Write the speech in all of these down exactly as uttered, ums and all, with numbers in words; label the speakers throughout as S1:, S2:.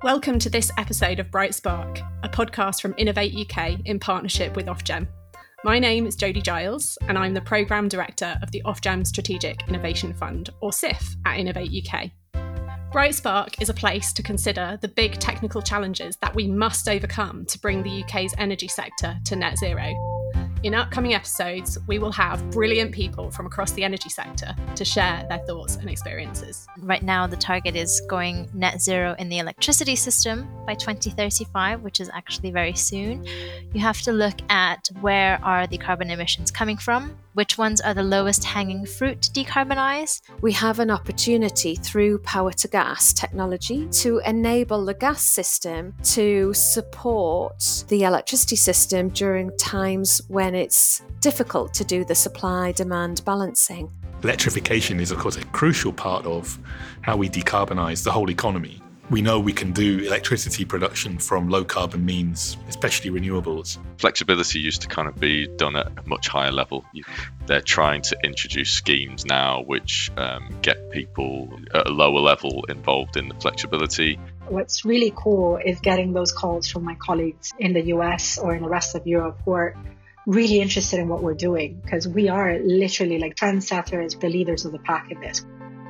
S1: Welcome to this episode of Bright Spark, a podcast from Innovate U K in partnership with Ofgem. My name is Jodie Giles, and I'm the Programme Director of the Ofgem Strategic Innovation Fund, or S I F, at Innovate U K. Bright Spark is a place to consider the big technical challenges that we must overcome to bring the U K's energy sector to net zero. In upcoming episodes, we will have brilliant people from across the energy sector to share their thoughts and experiences.
S2: Right now, the target is going net zero in the electricity system by twenty thirty-five, which is actually very soon. You have to look at where are the carbon emissions coming from, which ones are the lowest hanging fruit to decarbonise.
S3: We have an opportunity through power to gas technology to enable the gas system to support the electricity system during times when it's difficult to do the supply-demand balancing.
S4: Electrification is, of course, a crucial part of how we decarbonise the whole economy. We know we can do electricity production from low-carbon means, especially renewables.
S5: Flexibility used to kind of be done at a much higher level. They're trying to introduce schemes now which um, get people at a lower level involved in the flexibility.
S6: What's really cool is getting those calls from my colleagues in the U S or in the rest of Europe who are really interested in what we're doing, because we are literally like trendsetters, the leaders of the pack in this.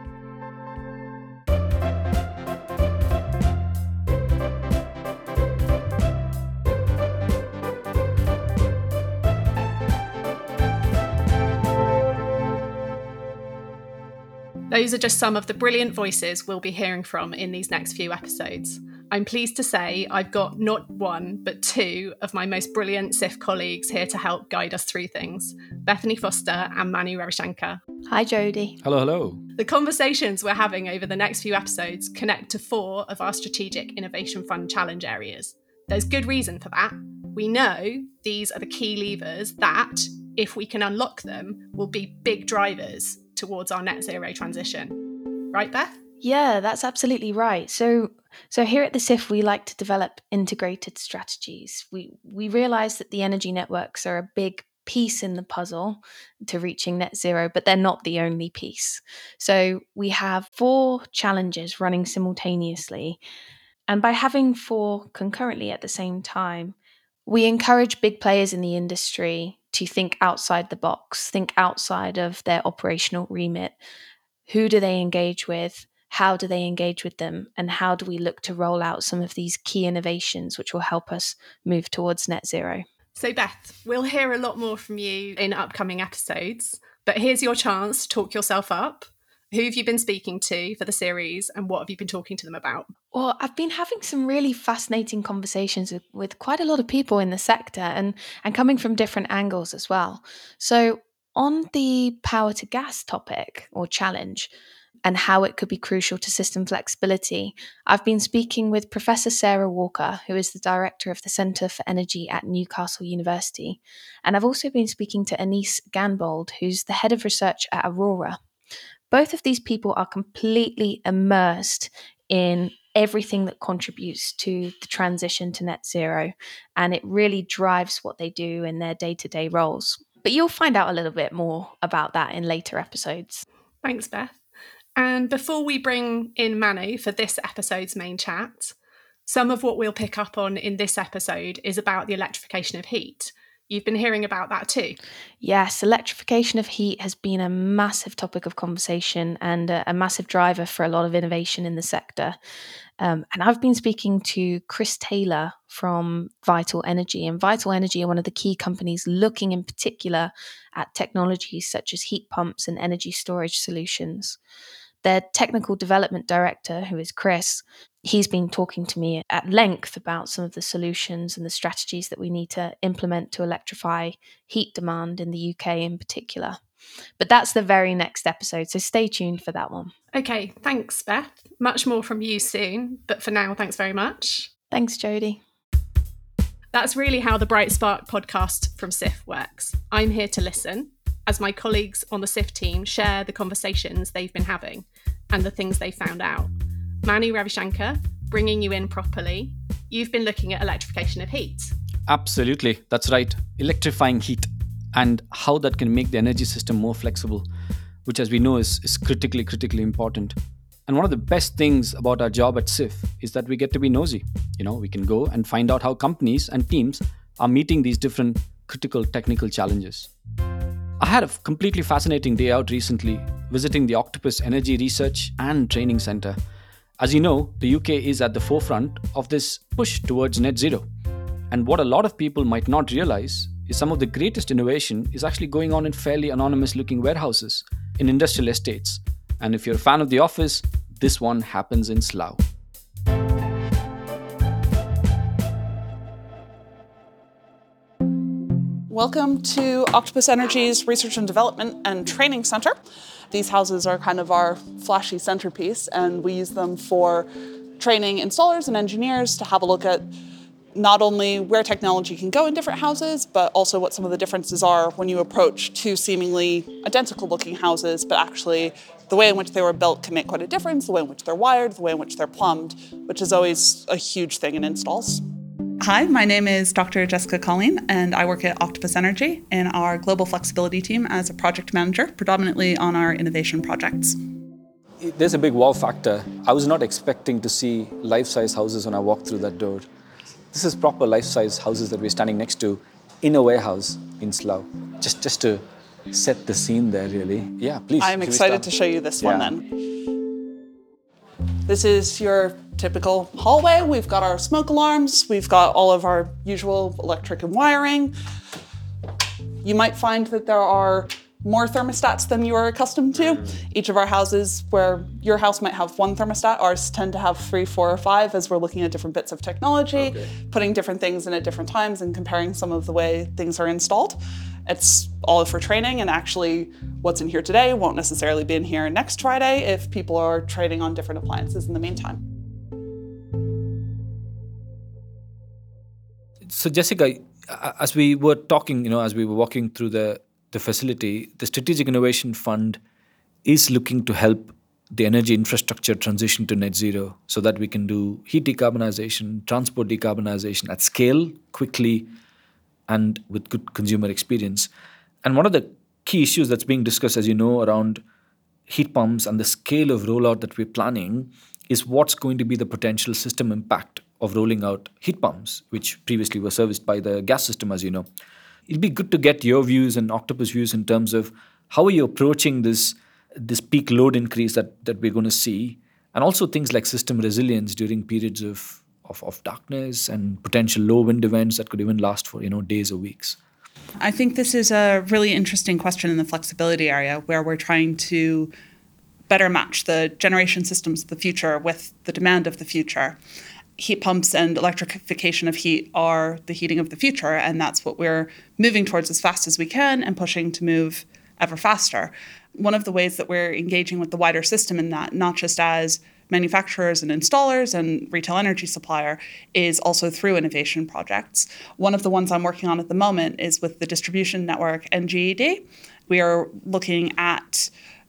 S1: Those are just some of the brilliant voices we'll be hearing from in these next few episodes. I'm pleased to say I've got not one, but two of my most brilliant S I F colleagues here to help guide us through things, Bethany Foster and Manu Ravishankar.
S7: Hi, Jodie.
S8: Hello, hello.
S1: The conversations we're having over the next few episodes connect to four of our Strategic Innovation Fund challenge areas. There's good reason for that. We know these are the key levers that, if we can unlock them, will be big drivers towards our net zero transition. Right, Beth?
S7: Yeah, that's absolutely right. So so here at the S I F, we like to develop integrated strategies. We we realise that the energy networks are a big piece in the puzzle to reaching net zero, but they're not the only piece. So we have four challenges running simultaneously. And by having four concurrently at the same time, we encourage big players in the industry to think outside the box, think outside of their operational remit. Who do they engage with? How do they engage with them? And how do we look to roll out some of these key innovations which will help us move towards net zero?
S1: So Beth, we'll hear a lot more from you in upcoming episodes, but here's your chance to talk yourself up. Who have you been speaking to for the series and what have you been talking to them about?
S7: Well, I've been having some really fascinating conversations with, with quite a lot of people in the sector and, and coming from different angles as well. So on the power to gas topic or challenge and how it could be crucial to system flexibility, I've been speaking with Professor Sarah Walker, who is the Director of the Centre for Energy at Newcastle University. And I've also been speaking to Anise Ganbold, who's the Head of Research at Aurora. Both of these people are completely immersed in everything that contributes to the transition to net zero, and it really drives what they do in their day-to-day roles. But you'll find out a little bit more about that in later episodes.
S1: Thanks, Beth. And before we bring in Manu for this episode's main chat, some of what we'll pick up on in this episode is about the electrification of heat. You've been hearing about that too.
S7: Yes, electrification of heat has been a massive topic of conversation and a, a massive driver for a lot of innovation in the sector. Um, and I've been speaking to Chris Taylor from Vital Energy. And Vital Energy are one of the key companies looking in particular at technologies such as heat pumps and energy storage solutions. Their technical development director, who is Chris, he's been talking to me at length about some of the solutions and the strategies that we need to implement to electrify heat demand in the U K in particular. But that's the very next episode, so stay tuned for that one.
S1: Okay, thanks, Beth. Much more from you soon, but for now, thanks very much.
S7: Thanks, Jodie.
S1: That's really how the Bright Spark podcast from S I F works. I'm here to listen, as my colleagues on the S I F team share the conversations they've been having and the things they found out. Manu Ravishankar, bringing you in properly, you've been looking at electrification of heat.
S8: Absolutely, that's right. Electrifying heat and how that can make the energy system more flexible, which as we know is, is critically, critically important. And one of the best things about our job at S I F is that we get to be nosy. You know, we can go and find out how companies and teams are meeting these different critical technical challenges. I had a completely fascinating day out recently, visiting the Octopus Energy Research and Training Centre. As you know, the U K is at the forefront of this push towards net zero. And what a lot of people might not realize is some of the greatest innovation is actually going on in fairly anonymous looking warehouses in industrial estates. And if you're a fan of The Office, this one happens in Slough.
S9: Welcome to Octopus Energy's Research and Development and Training Center. These houses are kind of our flashy centerpiece, and we use them for training installers and engineers to have a look at not only where technology can go in different houses, but also what some of the differences are when you approach two seemingly identical looking houses, but actually the way in which they were built can make quite a difference, the way in which they're wired, the way in which they're plumbed, which is always a huge thing in installs. Hi, my name is Doctor Jessica Colleen, and I work at Octopus Energy in our global flexibility team as a project manager, predominantly on our innovation projects.
S8: There's a big wow factor. I was not expecting to see life-size houses when I walked through that door. This is proper life-size houses that we're standing next to in a warehouse in Slough. Just, just to set the scene there, really. Yeah, please.
S9: I'm excited to show you this one
S8: yeah.
S9: then. This is your typical hallway. We've got our smoke alarms. We've got all of our usual electric and wiring. You might find that there are more thermostats than you are accustomed to. Each of our houses, where your house might have one thermostat, ours tend to have three, four, or five, as we're looking at different bits of technology, okay. putting different things in at different times and comparing some of the way things are installed. It's all for training, and actually what's in here today won't necessarily be in here next Friday if people are trading on different appliances in the meantime.
S10: So Jessica, as we were talking, you know, as we were walking through the, the facility, the Strategic Innovation Fund is looking to help the energy infrastructure transition to net zero so that we can do heat decarbonization, transport decarbonization at scale, quickly, and with good consumer experience. And one of the key issues that's being discussed, as you know, around heat pumps and the scale of rollout that we're planning is what's going to be the potential system impact of rolling out heat pumps, which previously were serviced by the gas system, as you know. It'd be good to get your views and Octopus views in terms of how are you approaching this, this peak load increase that, that we're going to see, and also things like system resilience during periods of Of, of darkness and potential low wind events that could even last for, you know, days or weeks.
S9: I think this is a really interesting question in the flexibility area, where we're trying to better match the generation systems of the future with the demand of the future. Heat pumps and electrification of heat are the heating of the future, and that's what we're moving towards as fast as we can and pushing to move ever faster. One of the ways that we're engaging with the wider system in that, not just as manufacturers and installers and retail energy supplier, is also through innovation projects. One of the ones I'm working on at the moment is with the distribution network N G E D. We are looking at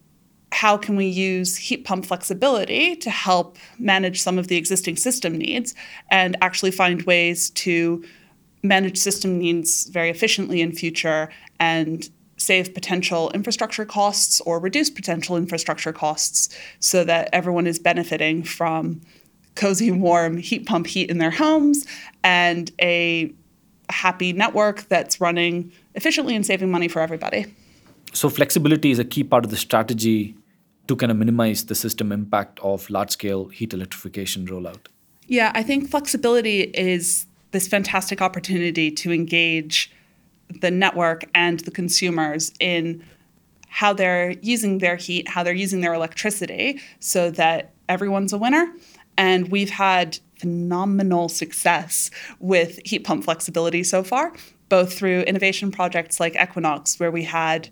S9: how can we use heat pump flexibility to help manage some of the existing system needs and actually find ways to manage system needs very efficiently in future and save potential infrastructure costs or reduce potential infrastructure costs so that everyone is benefiting from cozy, warm heat pump heat in their homes and a happy network that's running efficiently and saving money for everybody.
S10: So flexibility is a key part of the strategy to kind of minimize the system impact of large-scale heat electrification rollout.
S9: Yeah, I think flexibility is this fantastic opportunity to engage the network and the consumers in how they're using their heat, how they're using their electricity, so that everyone's a winner. And we've had phenomenal success with heat pump flexibility so far, both through innovation projects like Equinox, where we had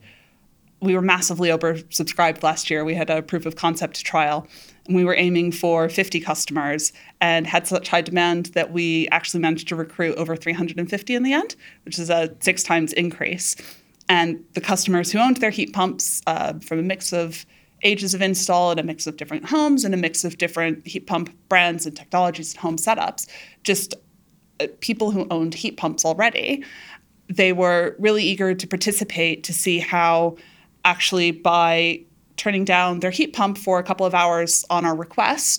S9: we were massively oversubscribed last year. We had a proof of concept trial, and we were aiming for fifty customers and had such high demand that we actually managed to recruit over three hundred fifty in the end, which is a six times increase. And the customers who owned their heat pumps uh, from a mix of ages of install and a mix of different homes and a mix of different heat pump brands and technologies and home setups, just uh, people who owned heat pumps already, they were really eager to participate to see how actually by turning down their heat pump for a couple of hours on our request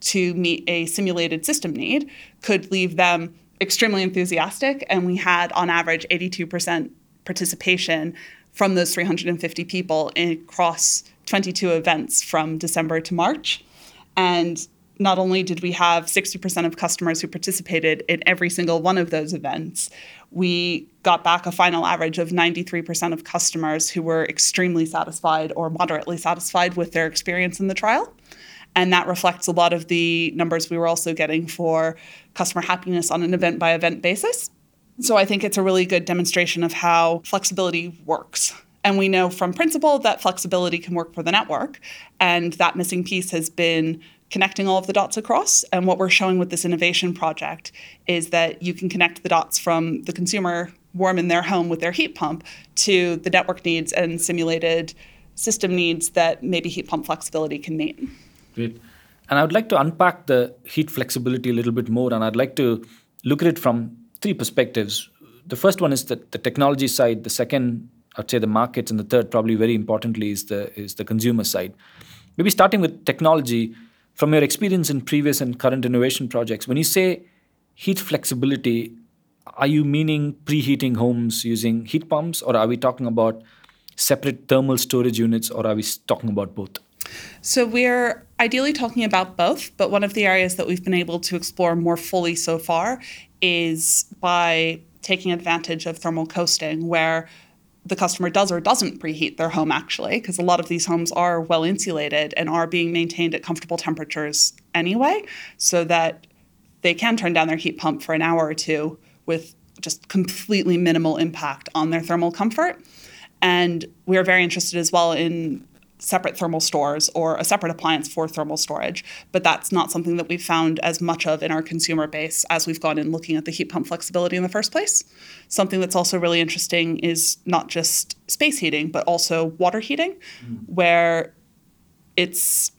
S9: to meet a simulated system need could leave them extremely enthusiastic. And we had, on average, eighty-two percent participation from those three hundred fifty people across twenty-two events from December to March. And not only did we have sixty percent of customers who participated in every single one of those events, we got back a final average of ninety-three percent of customers who were extremely satisfied or moderately satisfied with their experience in the trial. And that reflects a lot of the numbers we were also getting for customer happiness on an event-by-event basis. So I think it's a really good demonstration of how flexibility works. And we know from principle that flexibility can work for the network. And that missing piece has been connecting all of the dots across. And what we're showing with this innovation project is that you can connect the dots from the consumer warm in their home with their heat pump to the network needs and simulated system needs that maybe heat pump flexibility can meet.
S10: Great. And I would like to unpack the heat flexibility a little bit more, and I'd like to look at it from three perspectives. The first one is the, the technology side. The second, I'd say the markets, and the third, probably very importantly, is the is the consumer side. Maybe starting with technology, from your experience in previous and current innovation projects, when you say heat flexibility, are you meaning preheating homes using heat pumps, or are we talking about separate thermal storage units, or are we talking about both?
S9: So we're ideally talking about both, but one of the areas that we've been able to explore more fully so far is by taking advantage of thermal coasting, where the customer does or doesn't preheat their home, actually, because a lot of these homes are well insulated and are being maintained at comfortable temperatures anyway, so that they can turn down their heat pump for an hour or two with just completely minimal impact on their thermal comfort. And we're very interested as well in separate thermal stores or a separate appliance for thermal storage. But that's not something that we've found as much of in our consumer base as we've gone in looking at the heat pump flexibility in the first place. Something that's also really interesting is not just space heating, but also water heating, mm. where it's,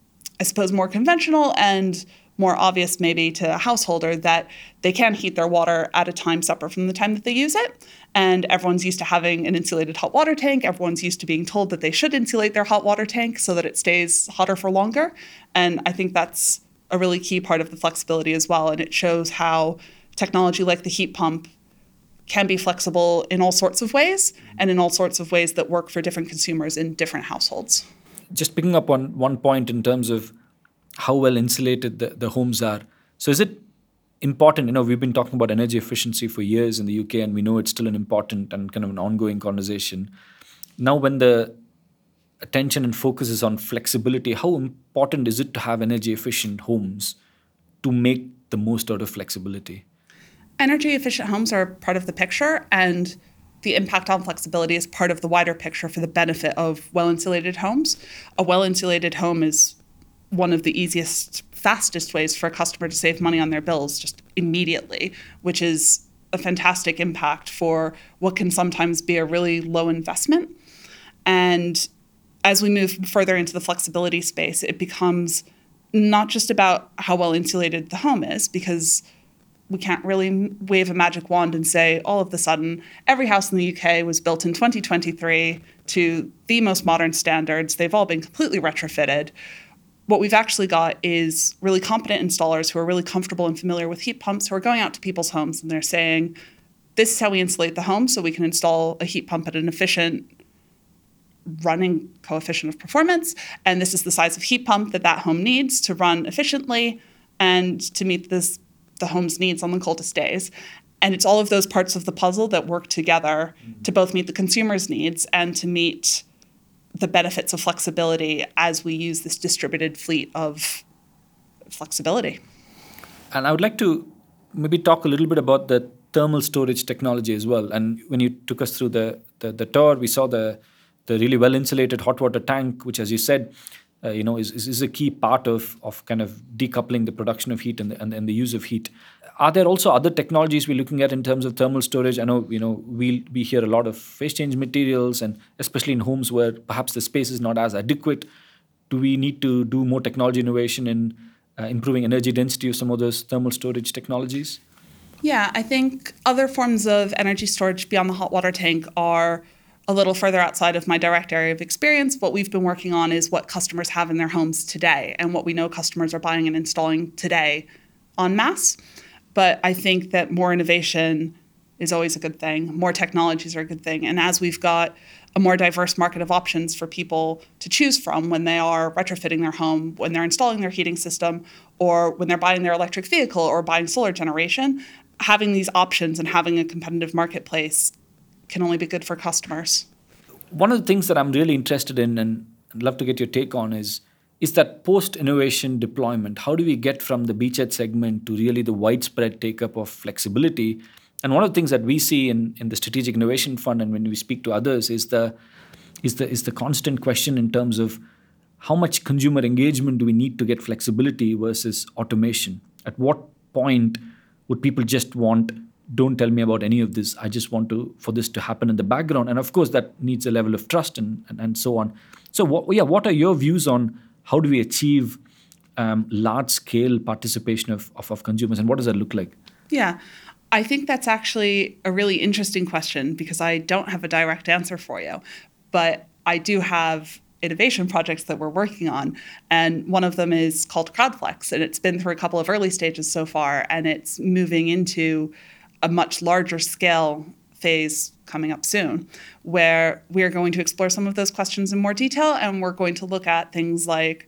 S9: I suppose, more conventional and more obvious maybe to a householder that they can heat their water at a time separate from the time that they use it. And everyone's used to having an insulated hot water tank. Everyone's used to being told that they should insulate their hot water tank so that it stays hotter for longer. And I think that's a really key part of the flexibility as well. And it shows how technology like the heat pump can be flexible in all sorts of ways and in all sorts of ways that work for different consumers in different households.
S10: Just picking up on one point in terms of how well insulated the, the homes are. So is it important, you know, we've been talking about energy efficiency for years in the U K, and we know it's still an important and kind of an ongoing conversation. Now, when the attention and focus is on flexibility, how important is it to have energy efficient homes to make the most out of flexibility?
S9: Energy efficient homes are part of the picture, and the impact on flexibility is part of the wider picture for the benefit of well-insulated homes. A well-insulated home is one of the easiest, fastest ways for a customer to save money on their bills just immediately, which is a fantastic impact for what can sometimes be a really low investment. And as we move further into the flexibility space, it becomes not just about how well insulated the home is, because we can't really wave a magic wand and say all of a sudden every house in the U K was built in twenty twenty-three to the most modern standards. They've all been completely retrofitted. What we've actually got is really competent installers who are really comfortable and familiar with heat pumps who are going out to people's homes and they're saying, this is how we insulate the home so we can install a heat pump at an efficient running coefficient of performance. And this is the size of heat pump that that home needs to run efficiently and to meet this, the home's needs on the coldest days. And it's all of those parts of the puzzle that work together mm-hmm. to both meet the consumer's needs and to meet the benefits of flexibility as we use this distributed fleet of flexibility.
S10: And I would like to maybe talk a little bit about the thermal storage technology as well. And when you took us through the, the, the tour, we saw the, the really well-insulated hot water tank, which, as you said, uh, you know, is, is, is a key part of, of kind of decoupling the production of heat and the, and, and the use of heat. Are there also other technologies we're looking at in terms of thermal storage? I know, you know, we we hear a lot of phase change materials, and especially in homes where perhaps the space is not as adequate. Do we need to do more technology innovation in uh, improving energy density of some of those thermal storage technologies?
S9: Yeah, I think other forms of energy storage beyond the hot water tank are a little further outside of my direct area of experience, what we've been working on is what customers have in their homes today and what we know customers are buying and installing today en masse. But I think that more innovation is always a good thing. More technologies are a good thing. And as we've got a more diverse market of options for people to choose from when they are retrofitting their home, when they're installing their heating system, or when they're buying their electric vehicle or buying solar generation, having these options and having a competitive marketplace can only be good for customers.
S10: One of the things that I'm really interested in and I'd love to get your take on is, is that post-innovation deployment. How do we get from the beachhead segment to really the widespread take-up of flexibility? And one of the things that we see in, in the Strategic Innovation Fund and when we speak to others is the, is, the, is the constant question in terms of how much consumer engagement do we need to get flexibility versus automation? At what point would people just want, don't tell me about any of this, I just want to for this to happen in the background? And of course, that needs a level of trust and, and, and so on. So what, yeah, what are your views on how do we achieve um, large-scale participation of, of, of consumers, and what does that look like?
S9: Yeah, I think that's actually a really interesting question because I don't have a direct answer for you. But I do have innovation projects that we're working on. And one of them is called CrowdFlex. And it's been through a couple of early stages so far. And it's moving into a much larger scale phase coming up soon, where we're going to explore some of those questions in more detail. And we're going to look at things like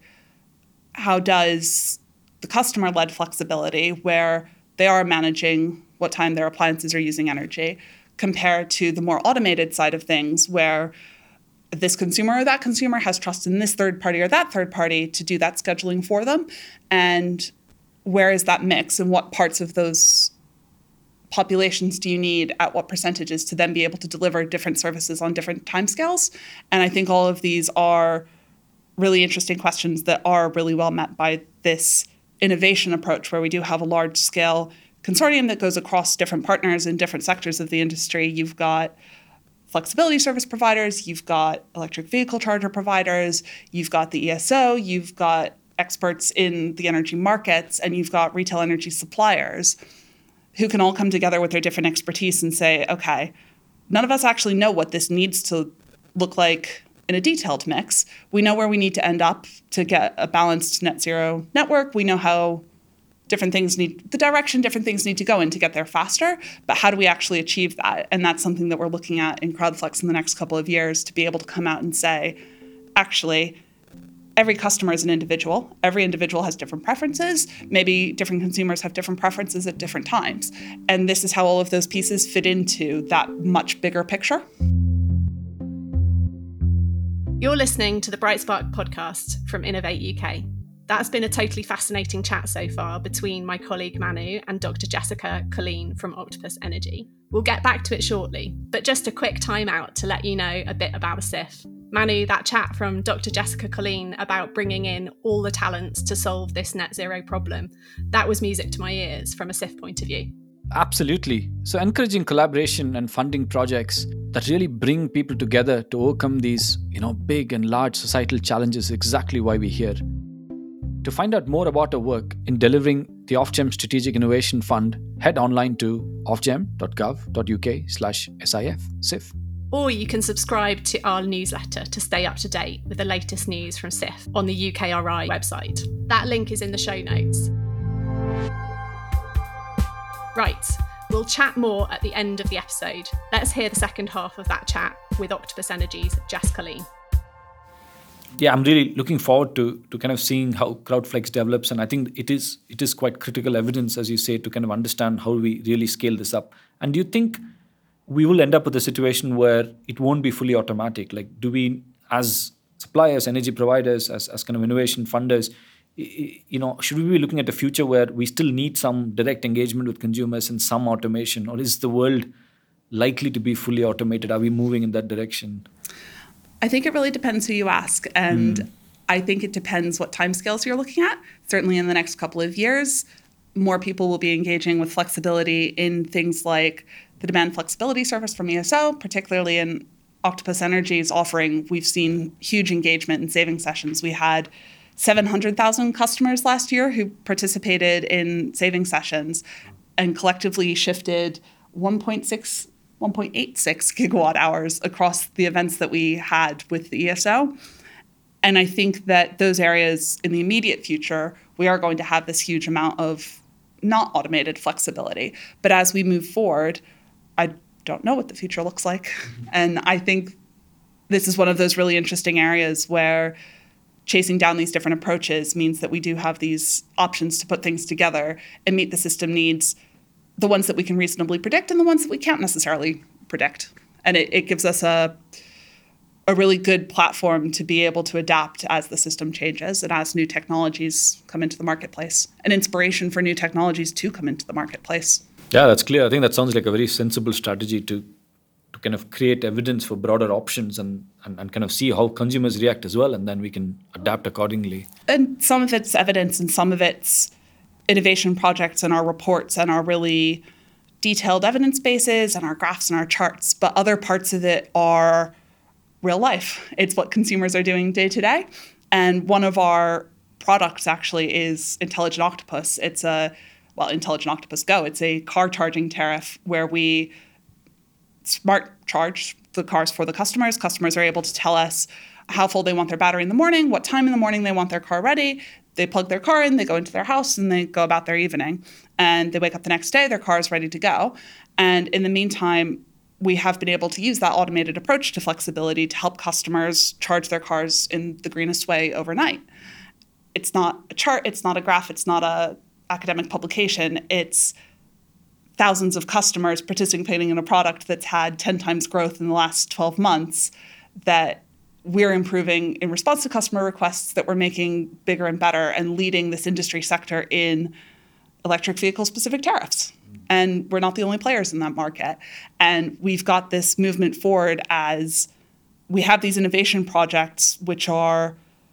S9: how does the customer-led flexibility, where they are managing what time their appliances are using energy, compared to the more automated side of things, where this consumer or that consumer has trust in this third party or that third party to do that scheduling for them. And where is that mix and what parts of those populations do you need at what percentages to then be able to deliver different services on different timescales? And I think all of these are really interesting questions that are really well met by this innovation approach, where we do have a large scale consortium that goes across different partners in different sectors of the industry. You've got flexibility service providers, you've got electric vehicle charger providers, you've got the E S O, you've got experts in the energy markets, and you've got retail energy suppliers who can all come together with their different expertise and say, okay, none of us actually know what this needs to look like in a detailed mix. We know where we need to end up to get a balanced net zero network. We know how different things need, the direction different things need to go in to get there faster, but how do we actually achieve that? And that's something that we're looking at in CrowdFlex in the next couple of years, to be able to come out and say, actually, every customer is an individual. Every individual has different preferences. Maybe different consumers have different preferences at different times. And this is how all of those pieces fit into that much bigger picture.
S1: You're listening to the Brightspark podcast from Innovate U K. That's been a totally fascinating chat so far between my colleague Manu and Doctor Jessica Colleen from Octopus Energy. We'll get back to it shortly, but just a quick time out to let you know a bit about S I F. Manu, that chat from Doctor Jessica Colleen about bringing in all the talents to solve this net zero problem, that was music to my ears from a S I F point of view.
S8: Absolutely. So encouraging collaboration and funding projects that really bring people together to overcome these, you know, big and large societal challenges is exactly why we're here. To find out more about our work in delivering the Ofgem Strategic Innovation Fund, head online to ofgem.gov.uk slash SIF, S I F.
S1: Or you can subscribe to our newsletter to stay up to date with the latest news from S I F on the U K R I website. That link is in the show notes. Right, we'll chat more at the end of the episode. Let's hear the second half of that chat with Octopus Energy's Jess Colleen.
S10: Yeah, I'm really looking forward to to kind of seeing how CrowdFlex develops, and I think it is it is quite critical evidence, as you say, to kind of understand how we really scale this up. And do you think we will end up with a situation where it won't be fully automatic? Like, do we, as suppliers, energy providers, as as kind of innovation funders, you know, should we be looking at a future where we still need some direct engagement with consumers and some automation, or is the world likely to be fully automated? Are we moving in that direction?
S9: I think it really depends who you ask. And mm. I think it depends what timescales you're looking at. Certainly in the next couple of years, more people will be engaging with flexibility in things like the demand flexibility service from E S O, particularly in Octopus Energy's offering. We've seen huge engagement in saving sessions. We had seven hundred thousand customers last year who participated in saving sessions and collectively shifted one point six one point eight six gigawatt hours across the events that we had with the E S O. And I think that those areas in the immediate future, we are going to have this huge amount of not automated flexibility. But as we move forward, I don't know what the future looks like. And I think this is one of those really interesting areas where chasing down these different approaches means that we do have these options to put things together and meet the system needs, the ones that we can reasonably predict and the ones that we can't necessarily predict. And it, it gives us a a really good platform to be able to adapt as the system changes and as new technologies come into the marketplace, an inspiration for new technologies to come into the marketplace.
S10: Yeah, that's clear. I think that sounds like a very sensible strategy to to kind of create evidence for broader options and, and, and kind of see how consumers react as well, and then we can adapt accordingly.
S9: And some of it's evidence and some of it's innovation projects and our reports and our really detailed evidence bases and our graphs and our charts, but other parts of it are real life. It's what consumers are doing day to day. And one of our products actually is Intelligent Octopus. It's a, well, Intelligent Octopus Go. It's a car charging tariff where we smart charge the cars for the customers. Customers are able to tell us how full they want their battery in the morning, what time in the morning they want their car ready. They plug their car in, they go into their house, and they go about their evening. And they wake up the next day, their car is ready to go. And in the meantime, we have been able to use that automated approach to flexibility to help customers charge their cars in the greenest way overnight. It's not a chart, it's not a graph, it's not a academic publication. It's thousands of customers participating in a product that's had ten times growth in the last twelve months that we're improving in response to customer requests, that we're making bigger and better and leading this industry sector in electric vehicle specific tariffs. And we're not the only players in that market. And we've got this movement forward as we have these innovation projects which are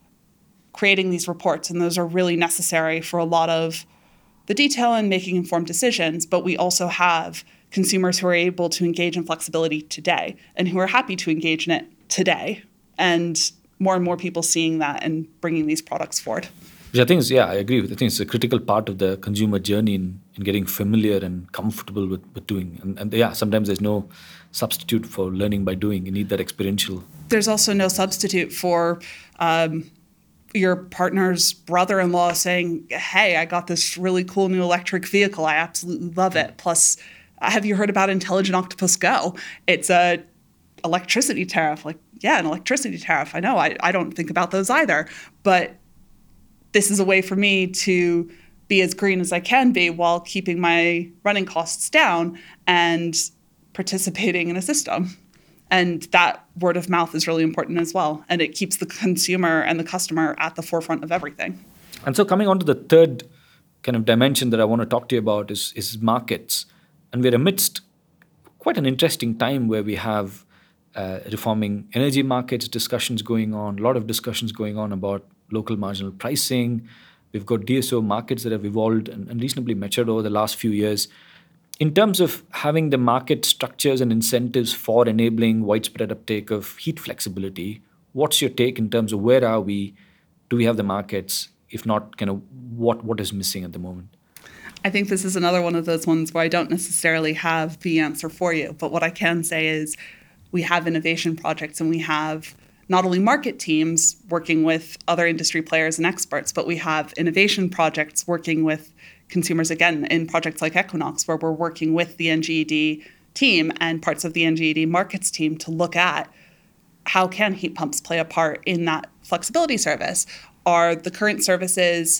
S9: creating these reports, and those are really necessary for a lot of the detail and making informed decisions. But we also have consumers who are able to engage in flexibility today and who are happy to engage in it today. And more and more people seeing that and bringing these products forward.
S10: Which I think is, yeah, I agree with. I think it's a critical part of the consumer journey in, in getting familiar and comfortable with, with doing. And, and yeah, sometimes there's no substitute for learning by doing. You need that experiential.
S9: There's also no substitute for um, your partner's brother-in-law saying, hey, I got this really cool new electric vehicle. I absolutely love it. Plus, have you heard about Intelligent Octopus Go? It's a electricity tariff. Like, yeah, an electricity tariff. I know, I, I don't think about those either. But this is a way for me to be as green as I can be while keeping my running costs down and participating in a system. And that word of mouth is really important as well. And it keeps the consumer and the customer at the forefront of everything.
S10: And so coming on to the third kind of dimension that I want to talk to you about is, is markets. And we're amidst quite an interesting time where we have uh, reforming energy markets discussions going on, a lot of discussions going on about local marginal pricing. We've got D S O markets that have evolved and, and reasonably matured over the last few years. In terms of having the market structures and incentives for enabling widespread uptake of heat flexibility, what's your take in terms of where are we? Do we have the markets? If not, kind of what, what is missing at the moment?
S9: I think this is another one of those ones where I don't necessarily have the answer for you. But what I can say is we have innovation projects and we have not only market teams working with other industry players and experts, but we have innovation projects working with consumers, again, in projects like Equinox, where we're working with the N G E D team and parts of the N G E D markets team to look at how can heat pumps play a part in that flexibility service? Are the current services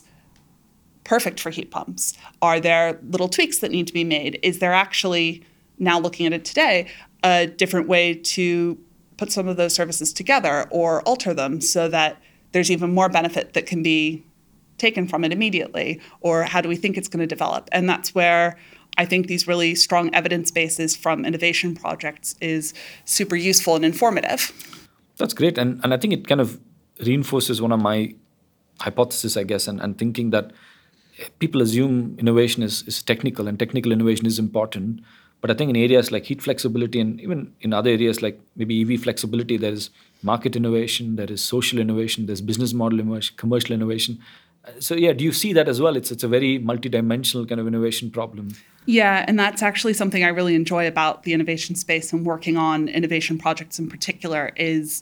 S9: perfect for heat pumps? Are there little tweaks that need to be made? Is there actually, now looking at it today, a different way to put some of those services together or alter them so that there's even more benefit that can be taken from it immediately? Or how do we think it's going to develop? And that's where I think these really strong evidence bases from innovation projects is super useful and informative.
S10: That's great. And and I think it kind of reinforces one of my hypotheses, I guess, and, and thinking that people assume innovation is, is technical and technical innovation is important. But I think in areas like heat flexibility and even in other areas like maybe E V flexibility, there is market innovation, there is social innovation, there's business model innovation, commercial innovation. So yeah, do you see that as well? It's it's a very multidimensional kind of innovation problem.
S9: Yeah, and that's actually something I really enjoy about the innovation space and working on innovation projects in particular is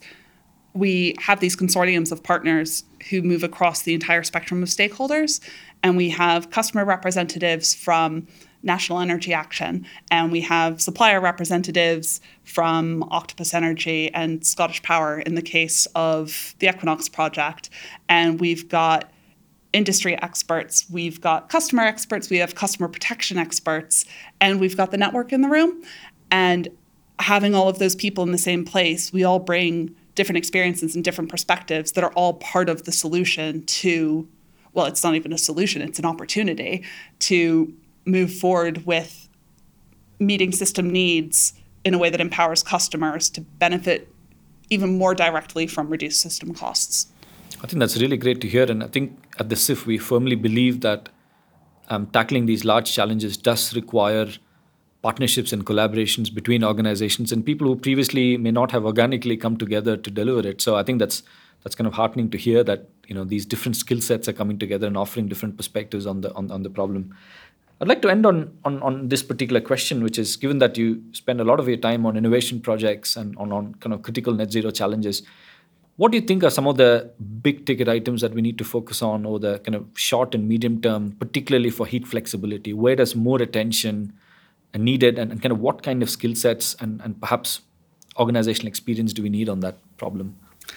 S9: we have these consortiums of partners who move across the entire spectrum of stakeholders. And we have customer representatives from National Energy Action, and we have supplier representatives from Octopus Energy and Scottish Power in the case of the Equinox project. And we've got industry experts, we've got customer experts, we have customer protection experts, and we've got the network in the room. And having all of those people in the same place, we all bring different experiences and different perspectives that are all part of the solution to, well, it's not even a solution, it's an opportunity to move forward with meeting system needs in a way that empowers customers to benefit even more directly from reduced system costs.
S10: I think that's really great to hear. And I think at the S I F, we firmly believe that um, tackling these large challenges does require partnerships and collaborations between organizations and people who previously may not have organically come together to deliver it. So I think that's that's kind of heartening to hear that, you know, these different skill sets are coming together and offering different perspectives on the on, on the problem. I'd like to end on, on on this particular question, which is, given that you spend a lot of your time on innovation projects and on, on kind of critical net zero challenges, what do you think are some of the big ticket items that we need to focus on over the kind of short and medium term, particularly for heat flexibility? Where does more attention needed, and, and kind of what kind of skill sets and, and perhaps organizational experience do we need on that problem?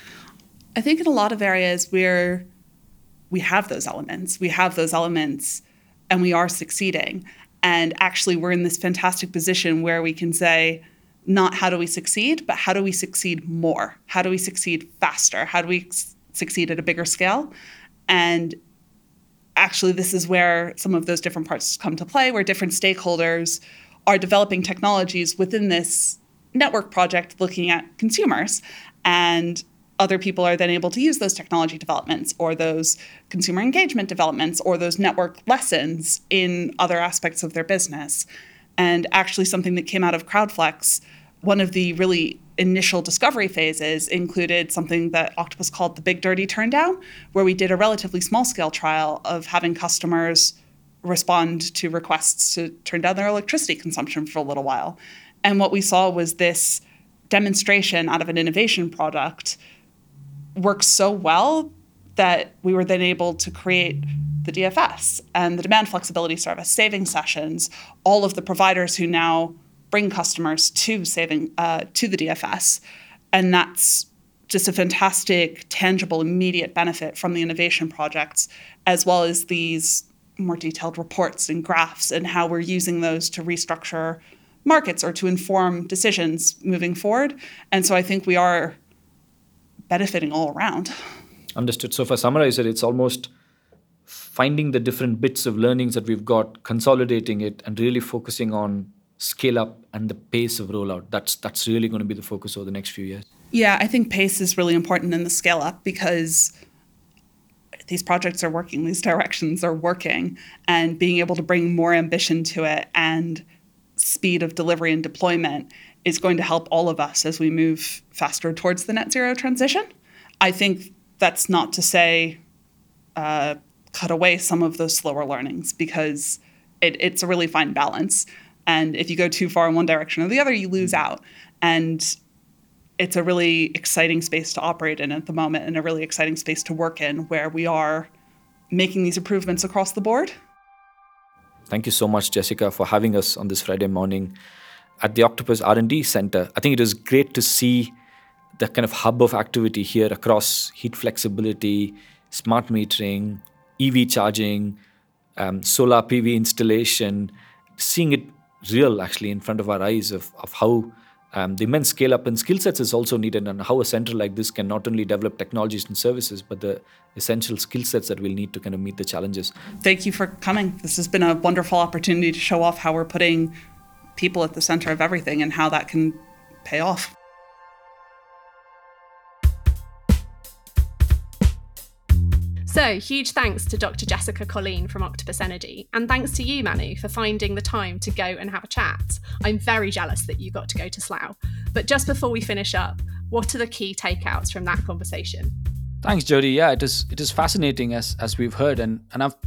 S9: I think in a lot of areas where we have those elements, we have those elements and we are succeeding. And actually we're in this fantastic position where we can say, not how do we succeed, but how do we succeed more? How do we succeed faster? How do we s- succeed at a bigger scale? And actually this is where some of those different parts come to play, where different stakeholders are developing technologies within this network project looking at consumers, and other people are then able to use those technology developments or those consumer engagement developments or those network lessons in other aspects of their business. And actually something that came out of CrowdFlex, one of the really initial discovery phases included something that Octopus called the Big Dirty Turndown, where we did a relatively small scale trial of having customers respond to requests to turn down their electricity consumption for a little while. And what we saw was this demonstration out of an innovation product worked so well that we were then able to create the D F S and the demand flexibility service, saving sessions, all of the providers who now bring customers to saving uh, to the D F S. And that's just a fantastic, tangible, immediate benefit from the innovation projects, as well as these more detailed reports and graphs and how we're using those to restructure markets or to inform decisions moving forward. And so I think we are benefiting all around.
S10: Understood. So if I summarize it, it's almost finding the different bits of learnings that we've got, consolidating it, and really focusing on scale up and the pace of rollout. That's that's really going to be the focus over the next few years.
S9: Yeah, I think pace is really important in the scale up because these projects are working, these directions are working, and being able to bring more ambition to it and speed of delivery and deployment is going to help all of us as we move faster towards the net zero transition. I think that's not to say uh, cut away some of those slower learnings, because it, it's a really fine balance. And if you go too far in one direction or the other, you lose out. And it's a really exciting space to operate in at the moment, and a really exciting space to work in, where we are making these improvements across the board.
S10: Thank you so much, Jessica, for having us on this Friday morning at the Octopus R and D Center. I think it is great to see the kind of hub of activity here across heat flexibility, smart metering, E V charging, um, solar P V installation, seeing it real actually in front of our eyes of, of how um, the immense scale up and skill sets is also needed, and how a center like this can not only develop technologies and services, but the essential skill sets that we'll need to kind of meet the challenges.
S9: Thank you for coming. This has been a wonderful opportunity to show off how we're putting people at the center of everything and how that can pay off.
S1: So, huge thanks to Doctor Jessica Colleen from Octopus Energy, and thanks to you, Manu, for finding the time to go and have a chat. I'm very jealous that you got to go to Slough. But just before we finish up, what are the key takeouts from that conversation?
S8: Thanks, Jody. Yeah, it is it is fascinating as as we've heard, and, and I've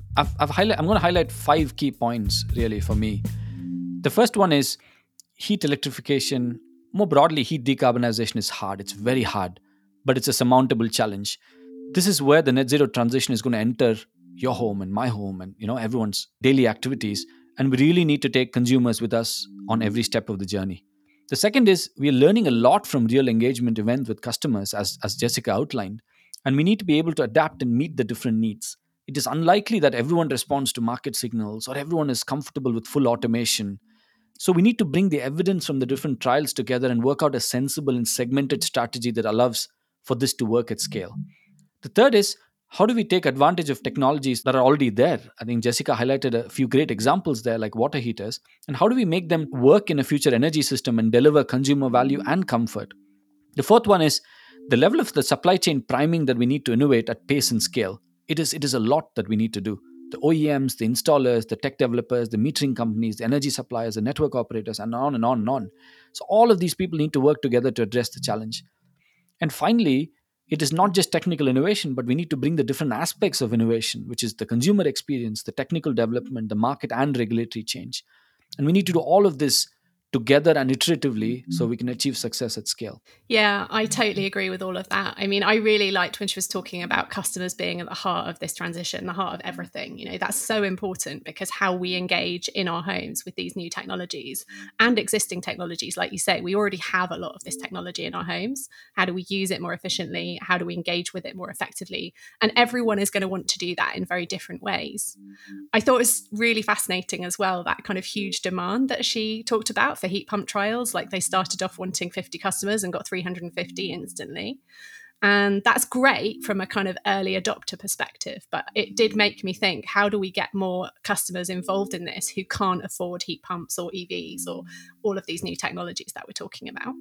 S8: I've, I've highlight, I'm going to highlight five key points really for me. The first one is heat electrification. More broadly, heat decarbonization is hard. It's very hard, but it's a surmountable challenge. This is where the net zero transition is going to enter your home and my home and, you know, everyone's daily activities. And we really need to take consumers with us on every step of the journey. The second is we are learning a lot from real engagement events with customers, as, as Jessica outlined, and we need to be able to adapt and meet the different needs. It is unlikely that everyone responds to market signals or everyone is comfortable with full automation. So we need to bring the evidence from the different trials together and work out a sensible and segmented strategy that allows for this to work at scale. The third is, how do we take advantage of technologies that are already there? I think Jessica highlighted a few great examples there, like water heaters. And how do we make them work in a future energy system and deliver consumer value and comfort? The fourth one is the level of the supply chain priming that we need to innovate at pace and scale. It is, it is a lot that we need to do. The O E Ms, the installers, the tech developers, the metering companies, the energy suppliers, the network operators, and on and on and on. So all of these people need to work together to address the challenge. And finally, it is not just technical innovation, but we need to bring the different aspects of innovation, which is the consumer experience, the technical development, the market and regulatory change. And we need to do all of this together and iteratively so we can achieve success at scale.
S1: Yeah, I totally agree with all of that. I mean, I really liked when she was talking about customers being at the heart of this transition, the heart of everything. You know, that's so important because how we engage in our homes with these new technologies and existing technologies, like you say, we already have a lot of this technology in our homes. How do we use it more efficiently? How do we engage with it more effectively? And everyone is going to want to do that in very different ways. I thought it was really fascinating as well, that kind of huge demand that she talked about for heat pump trials. Like they started off wanting fifty customers and got three hundred fifty instantly. And that's great from a kind of early adopter perspective. But it did make me think, how do we get more customers involved in this who can't afford heat pumps or E Vs or all of these new technologies that we're talking about?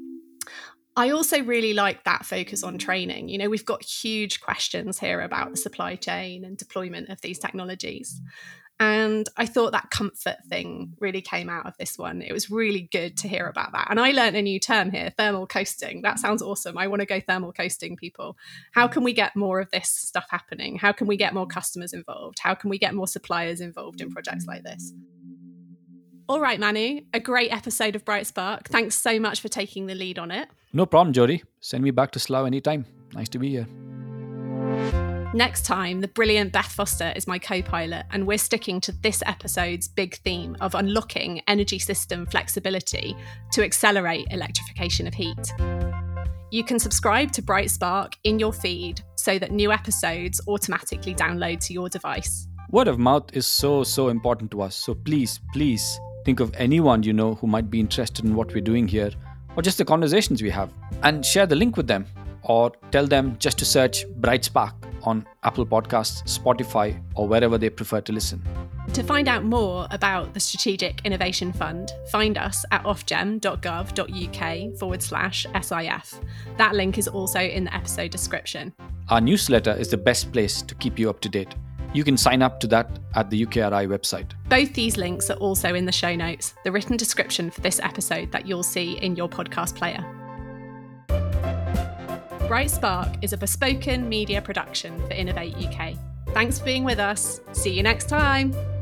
S1: I also really like that focus on training. You know, we've got huge questions here about the supply chain and deployment of these technologies. And I thought that comfort thing really came out of this one. It was really good to hear about that. And I learned a new term here, thermal coasting. That sounds awesome. I want to go thermal coasting, people. How can we get more of this stuff happening? How can we get more customers involved? How can we get more suppliers involved in projects like this? All right, Manu, a great episode of Bright Spark. Thanks so much for taking the lead on it.
S8: No problem, Jody. Send me back to Slough anytime. Nice to be here.
S1: Next time, the brilliant Beth Foster is my co-pilot, and we're sticking to this episode's big theme of unlocking energy system flexibility to accelerate electrification of heat. You can subscribe to Bright Spark in your feed so that new episodes automatically download to your device.
S8: Word of mouth is so, so important to us. So please, please think of anyone you know who might be interested in what we're doing here, or just the conversations we have, and share the link with them, or tell them just to search Bright Spark on Apple Podcasts, Spotify, or wherever they prefer to listen.
S1: To find out more about the Strategic Innovation Fund, find us at ofgem.gov.uk forward slash SIF. That link is also in the episode description.
S8: Our newsletter is the best place to keep you up to date. You can sign up to that at the U K R I website.
S1: Both these links are also in the show notes, the written description for this episode that you'll see in your podcast player. Bright Spark is a bespoken media production for Innovate U K. Thanks for being with us. See you next time.